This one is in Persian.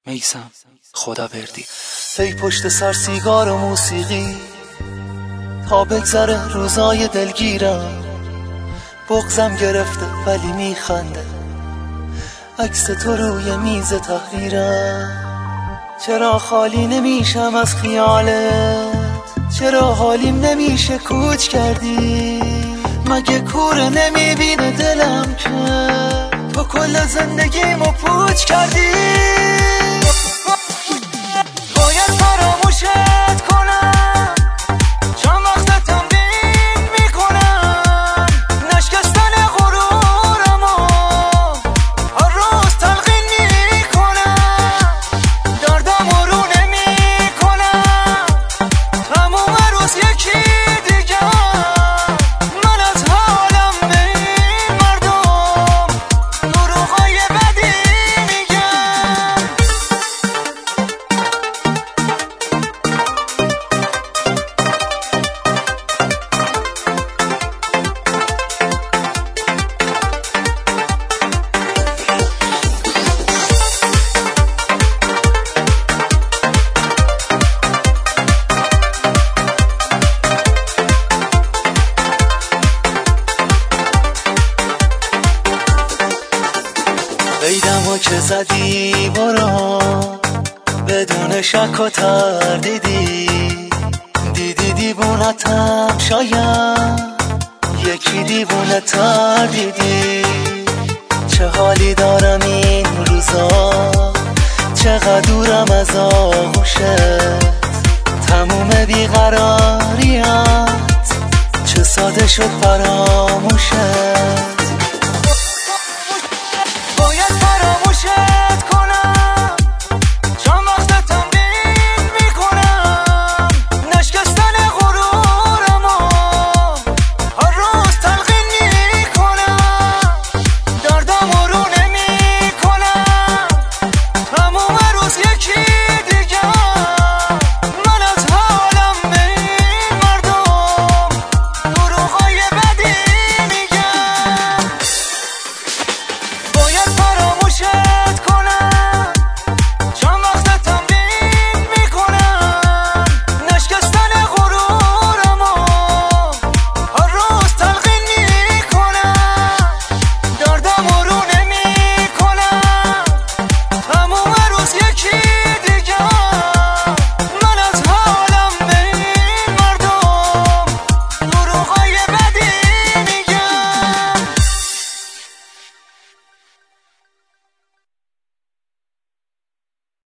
میثم خداوردی. ای پشت سر سیگار و موسیقی تا بگذره روزای دلگیرم، بغضم گرفته ولی میخنده عکس تو روی میز تحریرم. چرا خالی نمیشم از خیالت، چرا حالیم نمیشه کوچ کردی؟ مگه کوره نمیبینه دلم که تو کل زندگیمو پوچ کردی؟ باید فراموشت کنم، چند وقت تمرین میکنم نشکستن غرورمو هر روز تلقین میکنم، دردمو رو نمیکنم تموم روز یکی دیگه من از حالم به این مردم دروغای بدی میگم. بیدمو که زدی برو بدون شک و تردیدی، دیدی دیوونتم شاید یکی دیوونه تر دیدی. چه حالی دارم این روزا، چقدر دورم از آغوشت، تموم بیقراریت چه ساده شد فراموشت.